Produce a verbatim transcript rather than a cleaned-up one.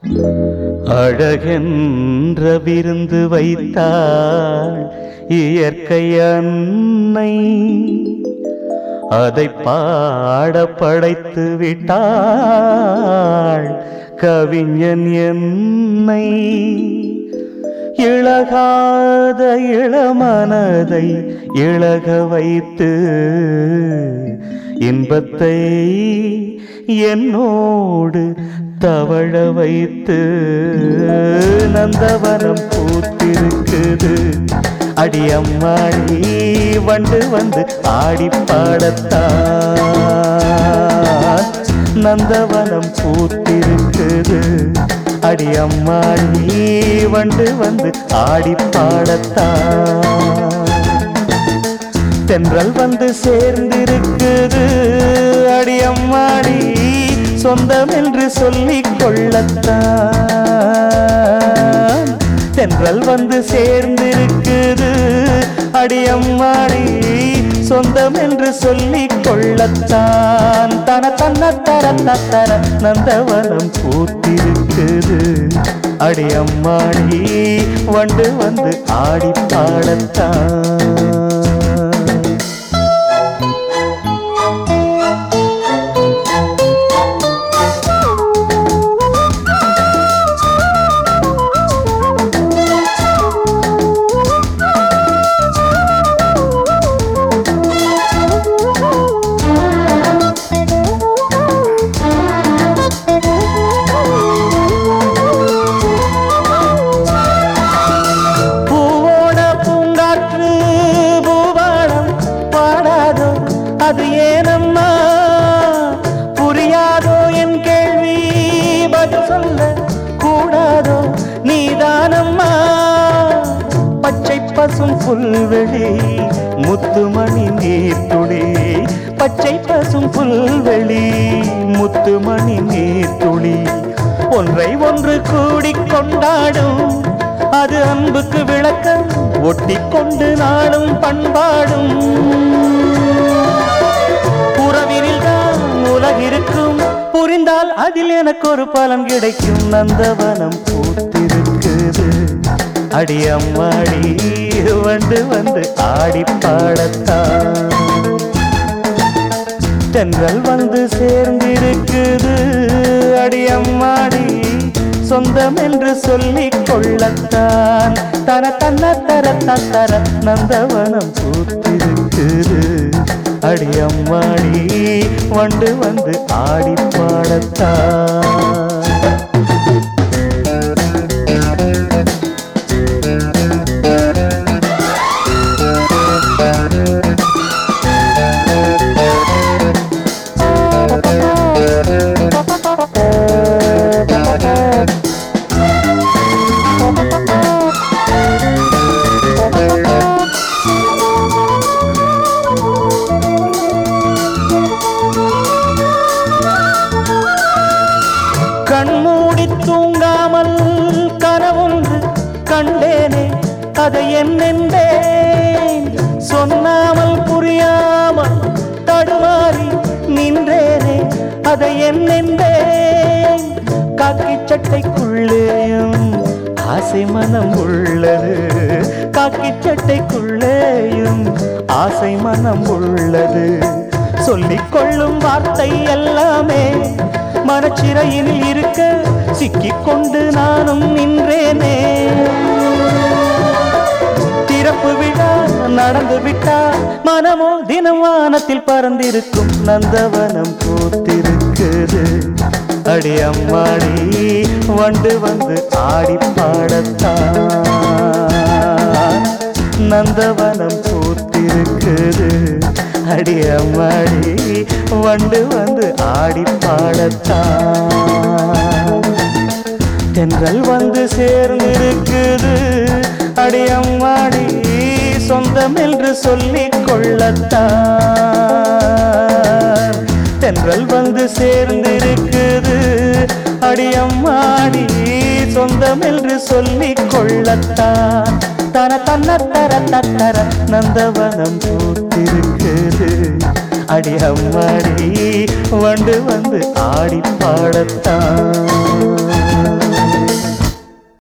அழகென்ற விருந்து வைத்தாள் இயற்கை அன்னை, அதை பாட படைத்து விட்டாள் கவிஞன் என்னை. இளகாத இளமனதை இளக வைத்து இன்பத்தை என்னோடு தவழ வைத்து நந்தவனம் பூத்திருக்குது. அடியம்மாடி வண்டு வந்து ஆடி பாடத்தான் நந்தவனம் பூத்திருக்குது. அடியம்மாடி வண்டு வந்து ஆடி பாடத்தான் தென்றல் வந்து சேர்ந்திருக்குது. அடியம்மாடி சொந்தம் என்று சொல்லிக் கொள்ளத்தான் தென்றல் வந்து சேர்ந்திருக்குது. அடியம்மாடி சொந்தம் என்று சொல்லிக் கொள்ளத்தான் தன தன்ன தர தர நந்தவனம் பூத்திருக்குது. அடியம்மாடி வண்டு வந்து ஆடி பாடத்தான். அது ஏனம்மா புரியாதோ என் கேள்வி, பதில் சொல்ல கூடாதோ நீதானம்மா. பச்சை பசும் புல்வெளி முத்துமணி நீர்த்துளி, பச்சை பசும் புல்வெளி முத்துமணி நீர்த்துளி ஒன்றை ஒன்று கூடி கொண்டாடும். அது அன்புக்கு விளக்கம் ஒட்டி கொண்டு நாளும் பண்பாடும். உறவினில்தான் உலகிருக்கும், புரிந்தால் அதில் எனக்கு ஒரு பலன் கிடைக்கும். நந்தவனம் பூத்திருக்குது. அடியம்மாடி வண்டு வந்து ஆடி பாடத்தான் தென்றல் வந்து சேர்ந்திருக்குது. அடியம்மாடி சொந்தம் என்று சொல்லிக் கொள்ளத்தான் தன தன்ன தர தர நந்தவனம் பூத்திருக்குது. அடியம்மாடி வண்டு வந்து ஆடி பாடத்தான். கண்மூடி தூங்காமல் கனவொன்று கண்டேனே, அதை என்னென்றேன் சொன்னாமல் புரியாமல் தடுமாறி நின்றேனே, அதை என்னென்றேன். காக்கி சட்டைக்குள்ளேயும் ஆசை மனம் உள்ளது, காக்கி சட்டைக்குள்ளேயும் ஆசை மனம் உள்ளது. சொல்லிக் கொள்ளும் வார்த்தை எல்லாமே மனச்சிறையினில் இருக்க சிக்கிக் கொண்டு நானும் நின்றேனே. திறப்பு விழா நடந்து விட்டா மனமோ தினம் வானத்தில் பறந்திருக்கும். நந்தவனம் பூத்திருக்குது. அடியம்மாடி வண்டு வந்து ஆடி பாடத்தான் நந்தவனம் பூத்திருக்குது. அடியம்மாடி வண்டு வந்து ஆடி பாடத்தான் தென்றல் வந்து சேர்ந்திருக்குது. அடியம்மாடி சொந்தம் என்று சொல்லிக் கொள்ளத்தான் தென்றல் வந்து சேர்ந்திருக்குது. அடியம்மாடி சொந்தம் என்று சொல்லிக் கொள்ளத்தான் தன தன்ன தர தர நந்தவனம் பூத்திருக்குது. அடியம்மாடி வண்டு வந்து ஆடி பாடத்தான்.